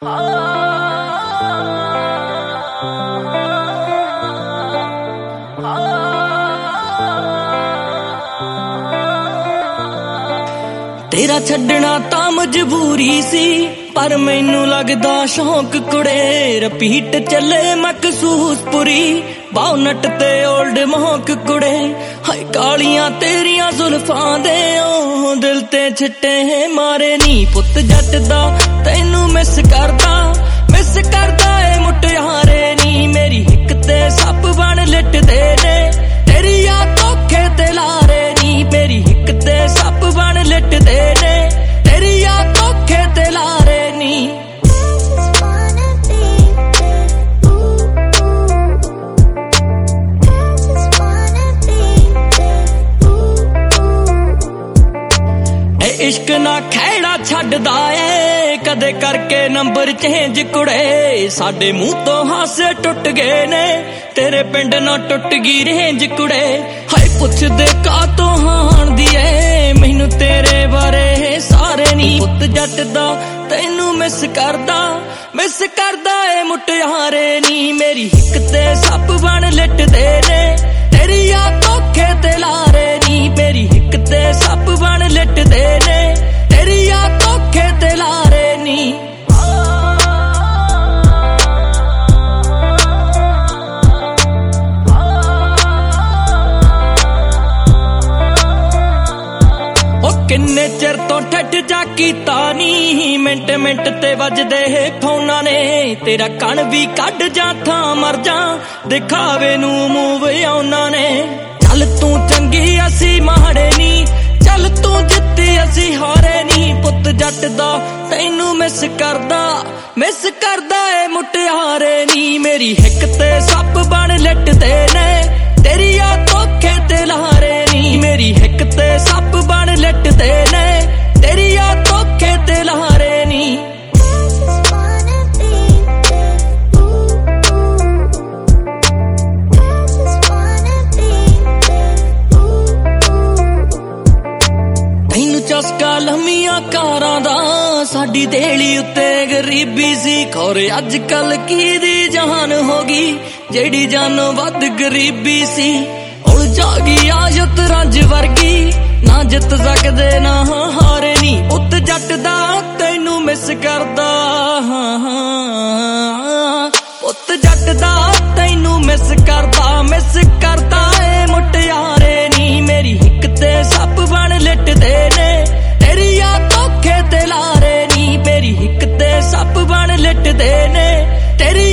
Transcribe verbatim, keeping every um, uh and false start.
तेरा छड्डना तां मजबूरी सी, पर मैनू लगदा शौक कुड़े। रपीट चले मकसूस पुरी, बाउनट ते ओल्ड मोहक कुड़े। हाय कालियां तेरियां जुल्फां दे ओ दिल ते छिट्टे मारे नी। पुत जट दा तैनू मिस करदा, मिस करदा ए मुटियारे नी। मेरी हिक ते सप बन लिटदे ने, तेरी आ धोखे ते लारे नी। मेरी हिक ते सप बन लिटदे ने, तेरी आ धोखे ते लारे नी। इश्क ना खैड़ा छड्डदा ए, कदे करके नंबर चेंज कुड़े। साडे मुंह तो हासे टुट गए ने, तेरे पिंड ना टुट गई रेंज कुड़े। हाय पुछदे का तो हाण दी ए, मैनू तेरे बारे सारे नी। पुत जट दा तैनू मिस करदा, मिस करदा ए मुटियारे नी। मेरी हिक ते सप बन लिटदे ने, तेरी आ धोखे ते लारे नी। मेरी हिक ते सप बन लिटदे ने, तेरी आ धोखे ते लारे नी। किन्ने चिर तो ठट जा कीता नी, मिंट मिंट ते वजदे फोना ने। तेरा कण भी कढ जा था मर जा, दिखावे नू मूव आउना ने। चल तू चंगी असी माड़े नी, चल तू जित्ती असी हारे नी। पुत जट दा तैनू मिस करदा, मिस करदा ए मुटियारे नी। मेरी हिक ते सप बन लिटदे ने, तेरी आ धोखे ते लारे नी। मेरी हिक ते सप बन लिटदे ने, तेरी आ धोखे ते लारे नी। तैनू चस्का लम्मियां कारां दा, साडी देली उत्ते गरीबी सी। खौरे अज कल की दी जान होगी, जेड़ी जानो वध गरीबी सी। हुण जागी आयत रंज वर्गी, ना जित सकदे ना हारे नी। पुत जट दा तैनू मिस करदा, पुत जट दा तैनू मिस करदा, मिस करदा ए मुटियारे नी। मेरी हिक ते सप बन लिटदे ने, तेरी आ धोखे ते लारे नी। मेरी हिक ते सप बन लिटदे ने, तेरी